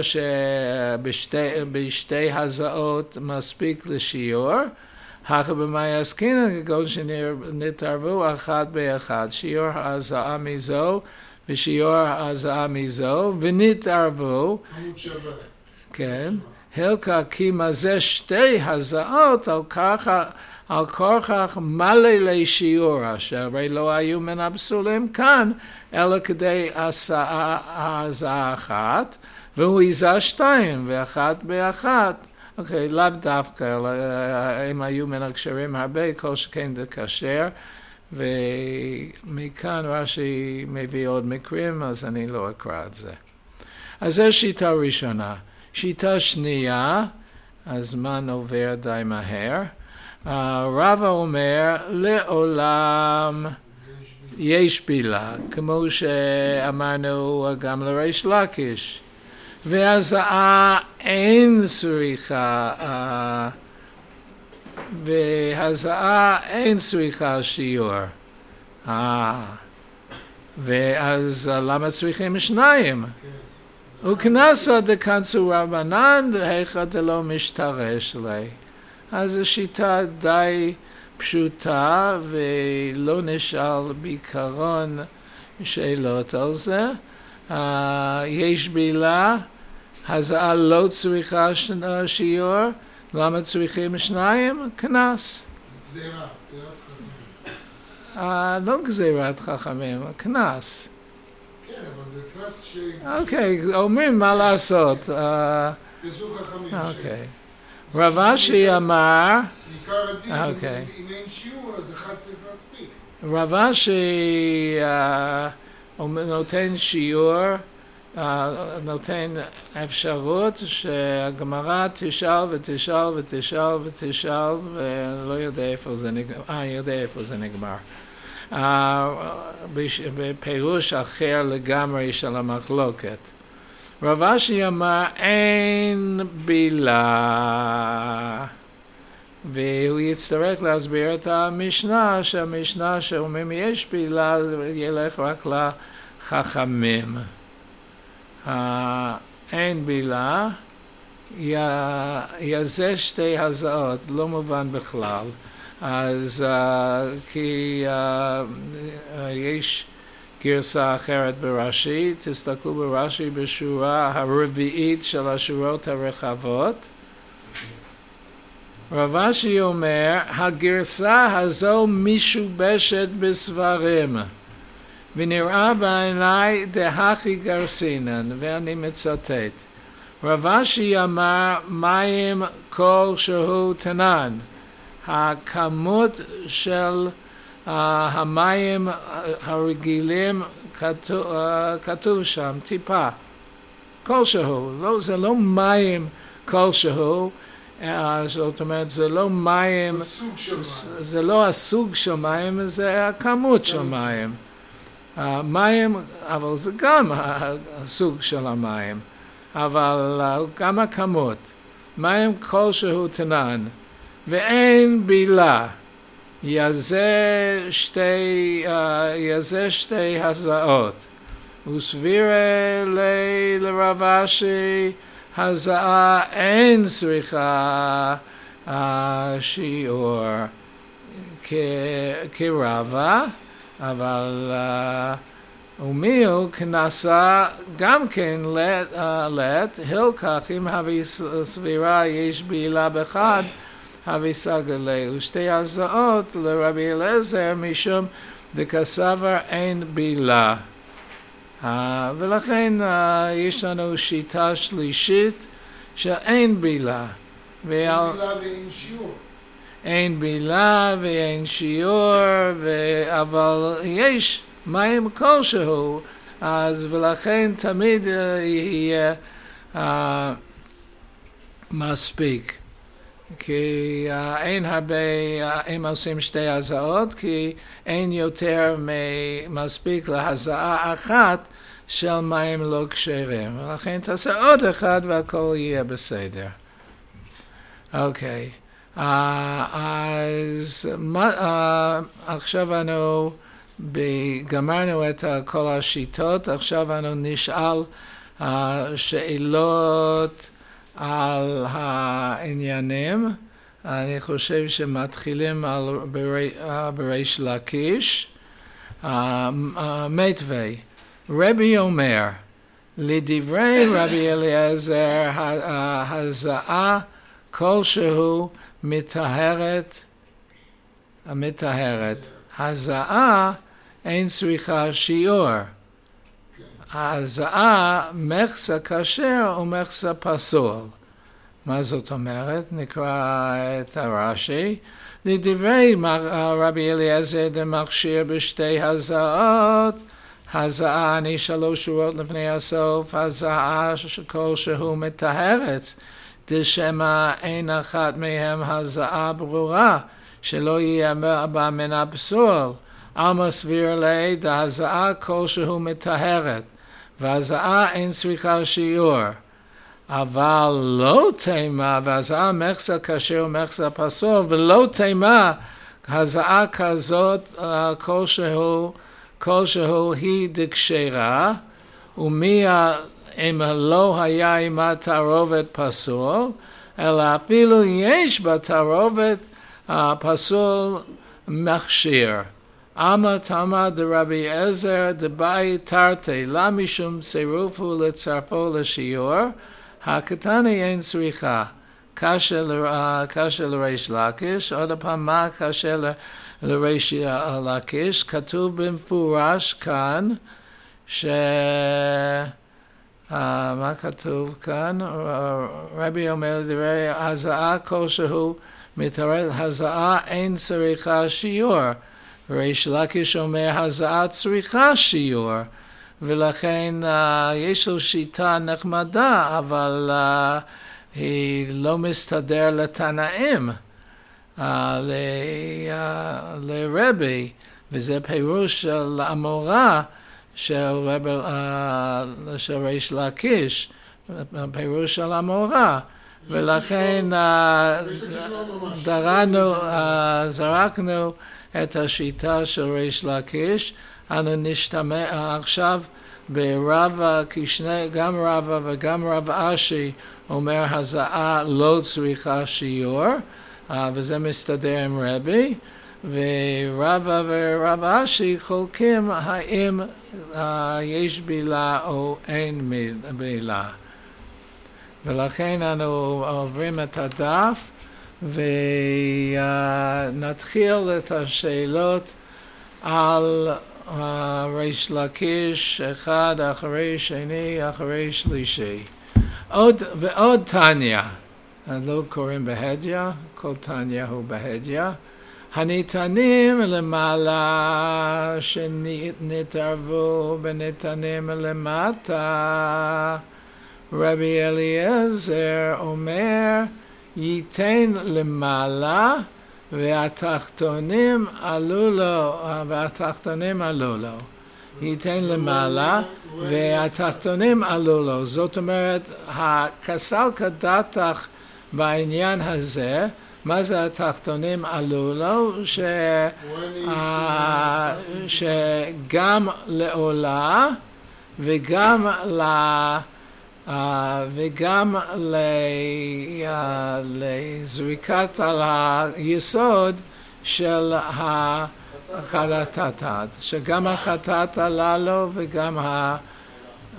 שבשתי הזעות מספיק לשיעור, הכא במאי עסקינן, כגון שנתערבו אחת באחד, שיעור הזעה מזו ושיעור הזעה מזו, ונתערבו, כמות שווה. כן, הלכה כי מה זה שתי הזעות על ככה, על כורכך מלא לשיעור, שהרי לא היו מן הפסולים כאן, אלא כדי הזעה אחת, והוא איזה שתיים, ואחת באחת. אוקיי, לאו דווקא, הם היו מן הקשרים הרבה, כל שכן דקשר, ומכאן רש"י מביא עוד מקרים, אז אני לא אקרא את זה. אז זו שיטה ראשונה. שיטה שנייה, הזמן עובר די מהר. רבא אומר, לעולם יש בילה, כמו שאמרנו גם לריש לקיש. והזעה אין צריכה, והזעה אין צריכה שיעור. ואז למה צריכים שניים? וכנסה דקנצו רבנן, היכא דלא משתרש לי. אז זו שיטה די פשוטה, ולא נשאל בעיקרון שאלות על זה. Uh, יש בילה, הזעה לא צריכה שיעור, למה צריכים שניים? כנס. גזירה, גזירת חכמים. Uh, לא גזירת חכמים, כנס. כן, אבל זה כנס ש... אוקיי, okay, אומרים מה לעשות. גזו חכמים. אוקיי. רב אשי אמר... עיקר הדין, אוקיי. אם אין שיעור, אז אחד צריך להספיק. רב אשי... נותן שיעור, נותן אפשרות שהגמרא תשאל ותשאל ותשאל ותשאל ולא יודע איפה זה נגמר, אה, יודע איפה זה נגמר. בפירוש אחר לגמרי של המחלוקת. רב אשי אמר אין בילה, והוא יצטרך להסביר את המשנה, שהמשנה שאומרים יש בילה ילך רק לחכמים. אין בילה, יזה שתי הזעות, לא מובן בכלל. אז כי יש גרסה אחרת ברש"י, תסתכלו ברש"י בשורה הרביעית של השורות הרחבות. רב אשי אומר, הגרסה הזו משובשת בסברים, ונראה בעיניי דהכי גרסינן, ואני מצטט. רב אשי אמר, מים כלשהו תנן. הכמות של uh, המים הרגילים כתוב, uh, כתוב שם, טיפה. כלשהו, לא, זה לא מים כלשהו, זאת אומרת, זה לא מים, זה לא הסוג של מים, זה הכמות של מים. מים, אבל זה גם הסוג של המים, אבל גם הכמות. מים כלשהו תנן, ואין בילה, יזה שתי, יזה שתי הזעות. וסבירה לרב אשי, הזעה אין צריכה שיעור כרבה, אבל ומיהו כנסה גם כן לת, הלקח אם הווי סבירה יש בעילה בחד, הווי סגלה, ושתי הזעות לרבי אליעזר משום דקסבר אין בעילה. Uh, ולכן uh, יש לנו שיטה שלישית שאין בילה. אין בילה ואין שיעור. אין בילה ואין שיעור, ו... אבל יש מים כלשהו, אז ולכן תמיד uh, יהיה uh, מספיק. כי uh, אין הרבה, uh, הם עושים שתי הזעות, כי אין יותר מספיק להזעה אחת של מים לא כשרים. ולכן תעשה עוד אחד והכל יהיה בסדר. אוקיי. Uh, אז uh, עכשיו אנו גמרנו את uh, כל השיטות, עכשיו אנו נשאל uh, שאלות על העניינים. אני חושב שמתחילים על בריש לקיש. מתווה, רבי אומר, לדברי רבי אליעזר, הזעה כלשהו מטהרת, המטהרת. הזעה אין צריכה שיעור. הזעה מחסה כשר ומחסה פסול. מה זאת אומרת? נקרא את הרש"י. לדברי רבי אליעזר דמכשיר בשתי הזעות, הזעה אני שלוש שורות לפני הסוף, הזעה כלשהו מטהרת, דשמא אין אחת מהם הזעה ברורה, שלא יהיה בה מן הפסול. עלמא סביר ליה דהזעה כלשהו מטהרת, והזעה אין צריכה שיעור. אבל לא תימה, והזעה מחסה כשר ומחסה פסול, ולא תימה הזעה כזאת כלשהו, כלשהו היא דקשרה, ומי אם לא היה עמה תערובת פסול, אלא אפילו יש בה תערובת פסול מכשיר. אמר תמא דרבי עזר דבאי תרתי, לה משום צירוף הוא לצרפו לשיעור, הקטני אין צריכה. קשה לריש לקיש, עוד פעם מה קשה לריש לקיש? כתוב במפורש כאן, ש... מה כתוב כאן? רבי אומר דברי הזעה כלשהו מתערב, הזעה אין צריכה שיעור. ריש לקיש אומר הזעה צריכה שיעור. ולכן uh, יש לו שיטה נחמדה, אבל uh, היא לא מסתדר לתנאים, uh, ל, uh, לרבי, וזה פירוש של המורה של, רב, uh, של ריש לקיש, פירוש של המורה, ולכן uh, דרנו, uh, זרקנו את השיטה של ריש לקיש, אנו נשתמע עכשיו ברבא, כי שני, גם רבא וגם רב אשי אומר הזעה לא צריכה שיעור, וזה מסתדר עם רבי, ורבא ורב אשי חולקים האם יש בילה או אין בילה. ולכן אנו עוברים את הדף ונתחיל את השאלות על ריש לקיש, אחד אחרי שני אחרי שלישי. עוד ועוד תניא, לא קוראים בהדיא, כל תניא הוא בהדיא. הניתנים למעלה שנתערבו בניתנים למטה. רבי אליעזר אומר ייתן למעלה והתחתונים עלו לו, והתחתונים עלו לו. ייתן למעלה והתחתונים עלו לו. זאת אומרת, הכסל כדתך בעניין הזה, מה זה התחתונים עלו לו? ש... שגם לעולה וגם ל... Uh, וגם ל- uh, לזריקת על היסוד של החטאת, שגם החטאת עלה לו וגם, ה, uh,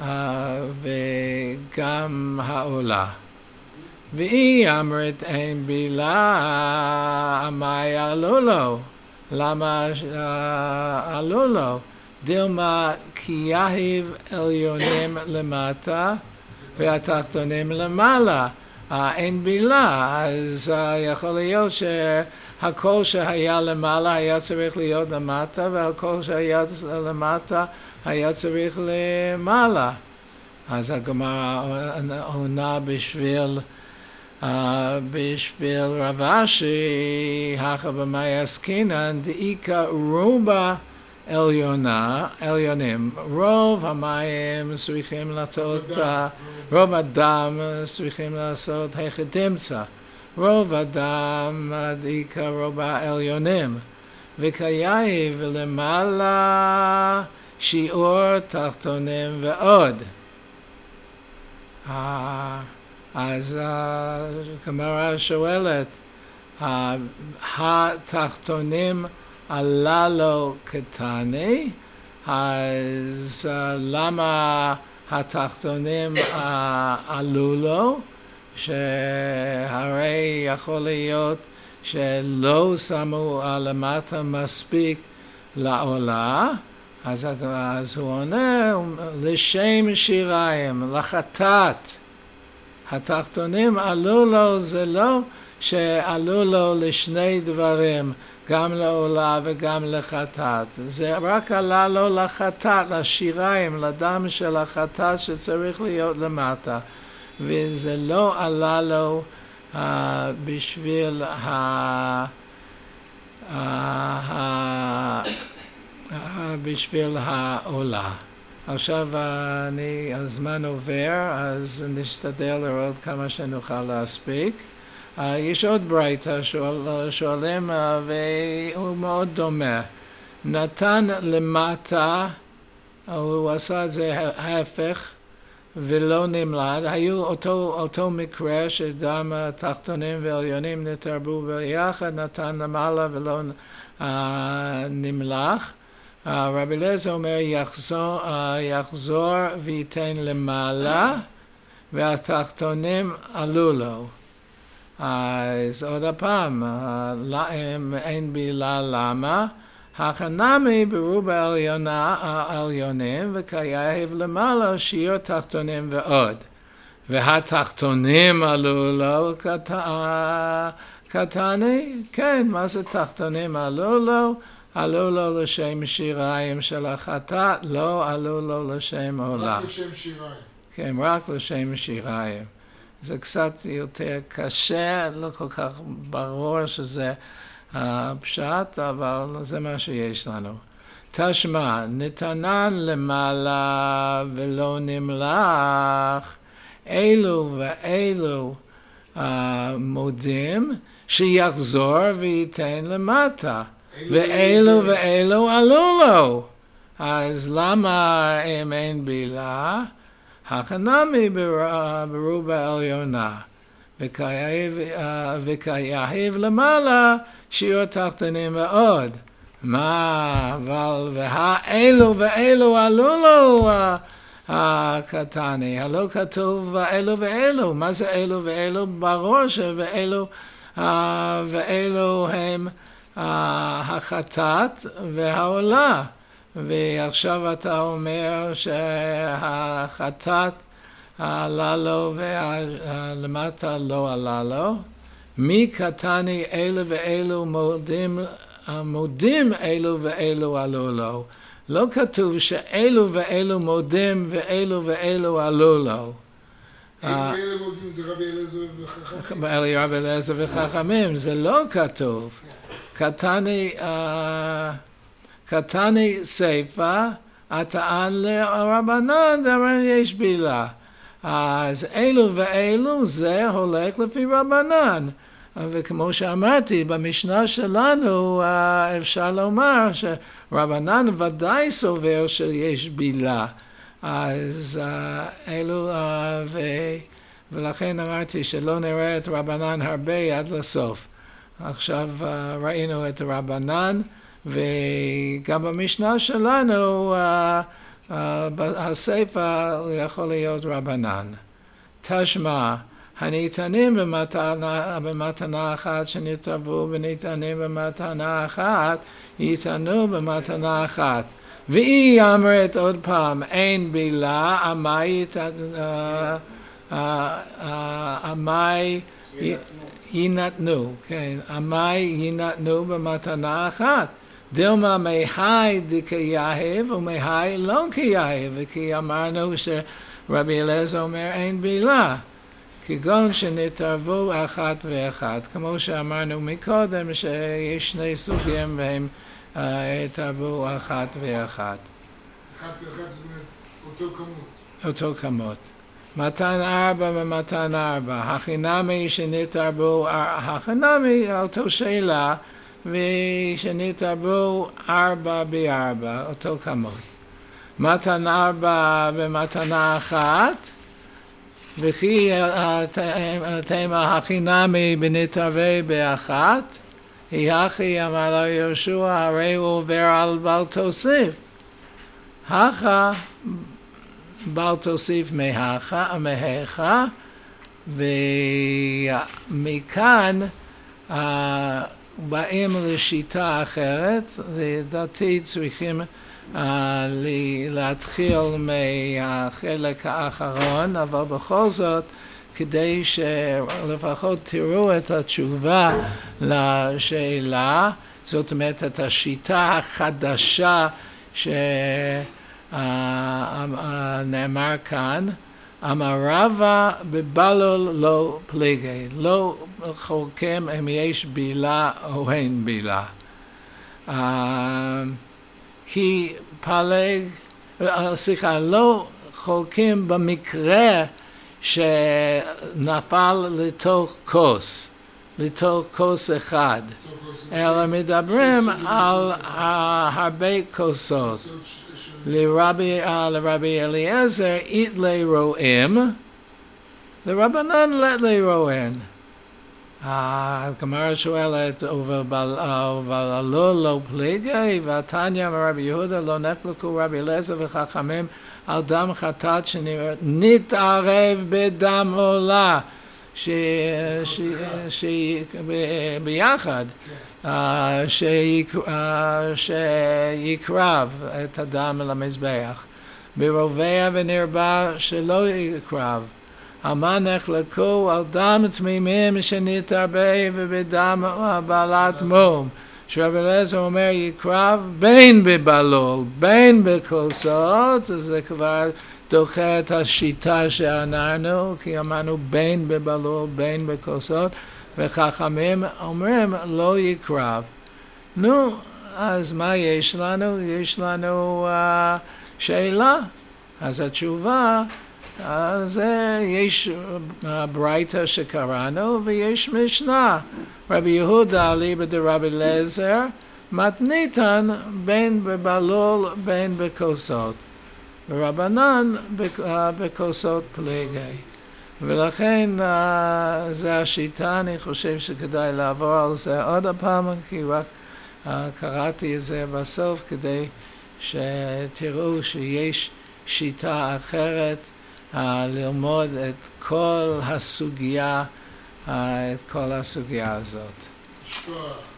וגם העולה. והיא אמרת אין בילה, מה עלו לו? למה uh, עלו לו? דילמה כי יהיב עליונים למטה והתחתונים למעלה, אין בילה, אז יכול להיות שהכל שהיה למעלה היה צריך להיות למטה, והכל שהיה למטה היה צריך למעלה. אז הגמרא עונה בשביל, בשביל רב אשי, הכא במאי עסקינן, דאיכא רובה עליונה, עליונים, רוב המים צריכים לעשות, רוב הדם צריכים לעשות היכא דמצא, רוב הדם דאיכא רוב העליונים, וכיהיב למעלה שיעור תחתונים ועוד. אז הגמרא שואלת, התחתונים עלה לו קטני, אז uh, למה התחתונים uh, עלו לו? שהרי יכול להיות שלא שמו למטה מספיק לעולה, אז, אז הוא עונה, לשם שיריים, לחטאת. התחתונים עלו לו, זה לא שעלו לו לשני דברים, גם לעולה וגם לחטאת. זה רק עלה לו לחטאת, לשיריים, לדם של החטאת שצריך להיות למטה. וזה לא עלה לו uh, בשביל ה... Uh, ה... Uh, בשביל העולה. עכשיו אני, הזמן עובר, אז נשתדל לראות כמה שנוכל להספיק. Uh, יש עוד ברייתא שואל, שואלים, uh, והוא מאוד דומה. נתן למטה, הוא עשה את זה ההפך, ולא נמלד. היו אותו, אותו מקרה שדם התחתונים ועליונים נתרבו ביחד, נתן למעלה ולא uh, נמלח. Uh, רבי אליעזר אומר יחזור, uh, יחזור וייתן למעלה והתחתונים עלו לו. אז עוד הפעם, להם אין בילה למה, החנמי ברוב העליונים וכיאהב למעלה שיעור תחתונים ועוד. והתחתונים עלו לו קטני, כן, מה זה תחתונים עלו לו? עלו לו לשם שיריים של החטאת, לא עלו לו לשם עולה. רק לשם שיריים. כן, רק לשם שיריים. זה קצת יותר קשה, לא כל כך ברור שזה הפשט, אבל זה מה שיש לנו. תשמע, נתנן למעלה ולא נמלח, אלו ואלו uh, מודים שיחזור וייתן למטה. ואלו ואלו עלו לו. אז למה אם אין בילה? החנמי ברוב העליונה. וכיאהב למעלה שיעור תחתונים מאוד. מה, אבל והאלו ואלו עלו לו הקטני. הלא כתוב ואלו ואלו. מה זה אלו ואלו? ברור שאלו ואלו הם החטאת והעולה. ועכשיו אתה אומר שהחטאת עלה לו ולמטה לא עלה לו. מי קטני אלו ואלו מודים, מודים אלו ואלו עלו לו. לא כתוב שאלו ואלו מודים ואלו ואלו עלו לו. אלו מודים זה רבי אליעזר וחכמים. רבי אליעזר וחכמים, זה לא כתוב. קטני... קטני סיפה, הטען לרבנן, דבר יש בילה. אז אלו ואלו זה הולך לפי רבנן. וכמו שאמרתי, במשנה שלנו אפשר לומר שרבנן ודאי סובר שיש בילה. אז אלו, ו... ולכן אמרתי שלא נראה את רבנן הרבה עד לסוף. עכשיו ראינו את רבנן, וגם במשנה שלנו, uh, uh, הסיפה יכול להיות רבנן. תשמע, הניתנים במתנה, במתנה אחת שנתרבו וניתנים במתנה אחת, ייתנו במתנה אחת. והיא אמרת עוד פעם, אין בילה, עמי, עמי יינתנו, כן, עמי יינתנו במתנה אחת. דילמה מהי דכיאהב ומהי לא כיאהב, וכי אמרנו שרבי אליעזר אומר אין בילה, כגון שנתערבו אחת ואחת, כמו שאמרנו מקודם שיש שני סוגים והם uh, התערבו אחת ואחת. אחת ואחת זאת אומרת אותו כמות. אותו כמות. מתן ארבע ומתן ארבע, החינמי שנתערבו, החינמי אותו שאלה, ושנתרבו ארבע בארבע, אותו כמות. מתן ארבע במתנה אחת, וכי התמה החינמי בנתרבה באחת, היא הכי אמר לו יהושע, הרי הוא עובר על בל תוסיף. הכא בל תוסיף מהכא, מהכא, ומכאן באים לשיטה אחרת, לדעתי צריכים להתחיל מהחלק האחרון, אבל בכל זאת, כדי שלפחות תראו את התשובה לשאלה, זאת אומרת את השיטה החדשה שנאמר כאן, אמר רבא בבלול לא פליגי, לא חולקים אם יש בילה או אין בילה. כי פלג, סליחה, לא חולקים במקרה שנפל לתוך כוס, לתוך כוס אחד, אלא מדברים על הרבה כוסות. לרבי, לרבי אליעזר, אית לי רואים, לרבנן לית לי רואים. הגמרא שואלת, אבל לא לא פליגי, והתניא מרבי יהודה לא נחלקו רבי אליעזר וחכמים על דם חטאת שנתערב בדם עולה, שביחד, שיקרב את הדם אל המזבח, ברובע ונרבה שלא יקרב. המה נחלקו על דם תמימים שנתערבב ובדם בעלת מום. שרבי אליעזר אומר יקרב בין בבלול, בין בכוסות, זה כבר דוחה את השיטה שאמרנו, כי אמרנו בין בבלול, בין בכוסות, וחכמים אומרים לא יקרב. נו, אז מה יש לנו? יש לנו uh, שאלה. אז התשובה, אז יש ברייתא שקראנו ויש משנה. רבי יהודה אליבא דרבי אליעזר מתניתן בין בבלול בין בכוסות. ורבנן בכוסות פליגי. ולכן זה השיטה, אני חושב שכדאי לעבור על זה עוד הפעם, כי רק קראתי את זה בסוף כדי שתראו שיש שיטה אחרת ללמוד את כל הסוגיה, את כל הסוגיה הזאת.